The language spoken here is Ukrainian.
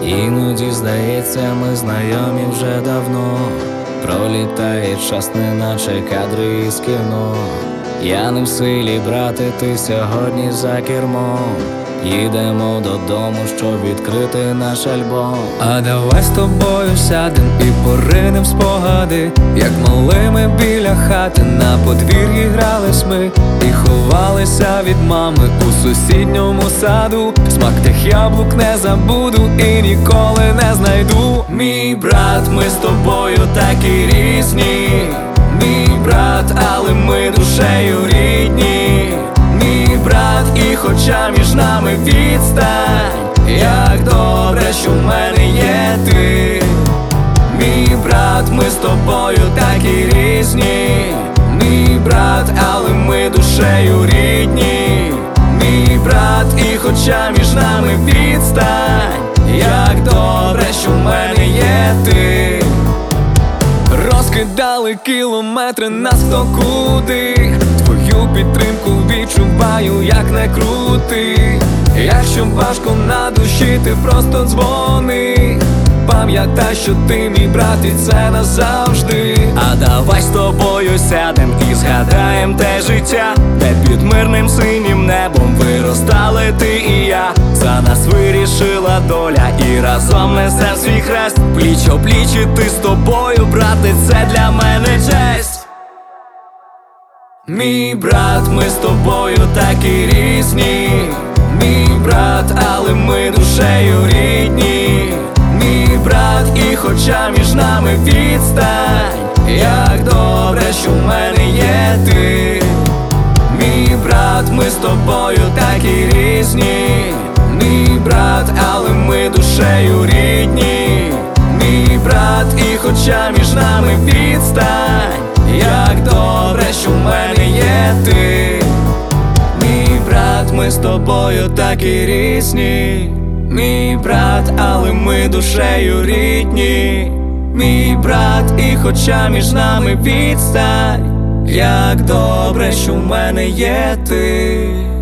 Іноді здається, ми знайомі вже давно. Пролітає час, неначе кадри із кіно. Я не в силі, брате, ти сьогодні за кермом. Їдемо додому, щоб відкрити наш альбом. А давай з тобою сядем і поринем спогади, як малими біля хати на подвір'ї грались ми і ховалися від мами у сусідньому саду. Смак тих яблук не забуду і ніколи не знайду. Мій брат, ми з тобою такі різні. Мій брат, але ми душею рідні. Мій брат, і хоча між нами відстань, як добре, що в мене є ти. Мій брат, ми з тобою такі різні. Мій брат, але ми душею рідні. Мій брат, і хоча між нами відстань, як добре, що в мене є ти. Розкидали кілометри нас хто куди. Твою підтримку відчуваю, як не крути. Якщо важко на душі, ти просто дзвони. Пам'ятай, що ти мій брат, і це назавжди. А давай з тобою сядем і згадаєм те життя, де під мирним синім небом виростали ти і я. За нас вирішила доля і разом несем свій хрест. Пліч-о-пліч іти з тобою, брате, це для мене честь. Мій брат, ми з тобою такі різні. Мій брат, але ми душею рідні. Мій брат, і хоча між нами відстань, як добре, що в мене є ти. Мій брат, ми з тобою такі різні. Мій брат, але ми душею рідні. Мій брат, і хоча між нами відстань, як добре, що в мене є ти. Мій брат, ми з тобою такі різні. Мій брат, але ми душею рідні. Мій брат, і хоча між нами відстань, як добре, що в мене є ти.